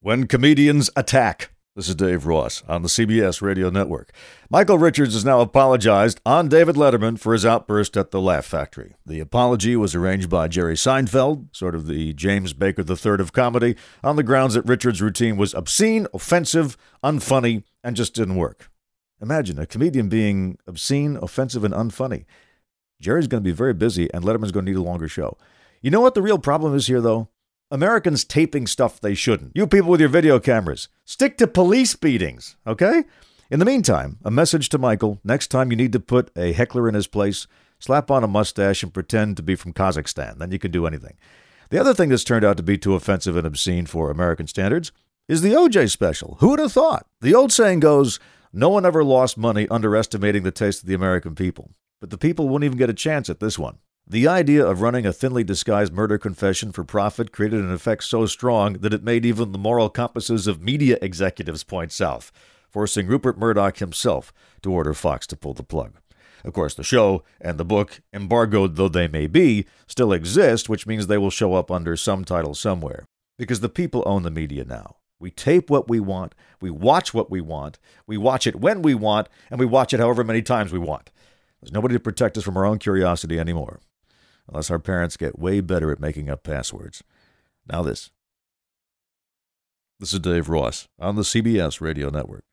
When Comedians Attack. This is Dave Ross on the CBS Radio Network. Michael Richards has now apologized on David Letterman for his outburst at the Laugh Factory. The apology was arranged by Jerry Seinfeld, sort of the James Baker III of comedy, on the grounds that Richards' routine was obscene, offensive, unfunny, and just didn't work. Imagine a comedian being obscene, offensive, and unfunny. Jerry's going to be very busy, and Letterman's going to need a longer show. You know what the real problem is here, though? Americans taping stuff they shouldn't. You people with your video cameras, stick to police beatings, okay? In the meantime, a message to Michael: next time you need to put a heckler in his place, slap on a mustache and pretend to be from Kazakhstan. Then you can do anything. The other thing that's turned out to be too offensive and obscene for American standards is the O.J. special. Who would have thought? The old saying goes, no one ever lost money underestimating the taste of the American people. But the people won't even get a chance at this one. The idea of running a thinly disguised murder confession for profit created an effect so strong that it made even the moral compasses of media executives point south, forcing Rupert Murdoch himself to order Fox to pull the plug. Of course, the show and the book, embargoed though they may be, still exist, which means they will show up under some title somewhere. Because the people own the media now. We tape what we want, we watch what we want, we watch it when we want, and we watch it however many times we want. There's nobody to protect us from our own curiosity anymore. Unless our parents get way better at making up passwords. Now this. This is Dave Ross on the CBS Radio Network.